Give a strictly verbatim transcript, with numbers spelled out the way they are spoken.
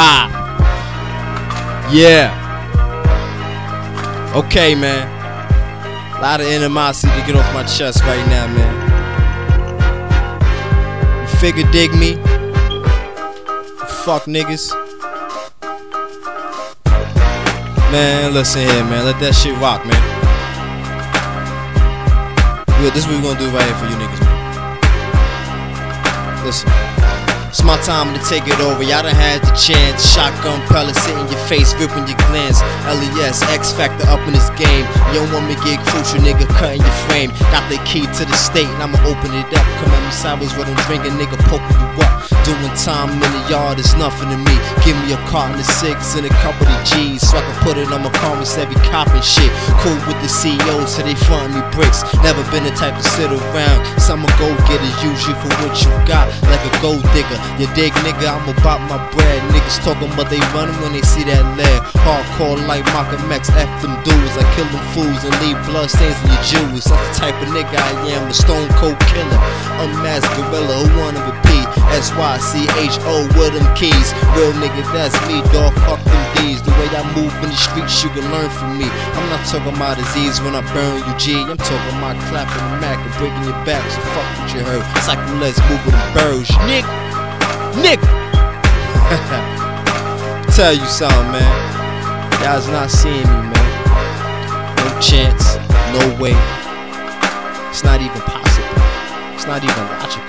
Yeah. Okay, man. A lot of animosity to get off my chest right now, man. You figure dig me? Fuck niggas. Man, listen here, man. Let that shit rock, man. Yeah, this is what we gonna do right here for you niggas, man. Listen. It's my time to take it over, y'all done had the chance. Shotgun pellets hitting your face, ripping your glands. L E S, X Factor up in this game. You don't want me to get crucial, nigga, cutting your frame. Got the key to the state, and I'ma open it up. Come at me sideways what I'm drinking, nigga, poking you up. Doing time in the yard is nothing to me. Give me a carton of six and a couple of G's, so I can put it on my car and every cop and shit. Cool with the C E Os, so they frontin' me bricks. Never been the type to sit around. Some go getters use you for what you got, like a gold digger. You dig, nigga, I'm about my bread. Niggas talking but they running when they see that lead. Hardcore like Malcolm X, F them dudes. I kill them fools and leave blood stains in your jewels. That's the type of nigga I am, a stone cold killer. Unmasked gorilla, who wanna repeat? S Y C H O with them keys. Real nigga, that's me, dog, fuck them D's. The way I move in the streets, you can learn from me. I'm not talking about disease when I burn you, G. I'm talking about clapping the Mac and breaking your back, so fuck what you heard. Cycle let's move with the birds, nigga. Nigga! Tell you something, man. Y'all's not seeing me, man. No chance, no way. It's not even possible. It's not even logical.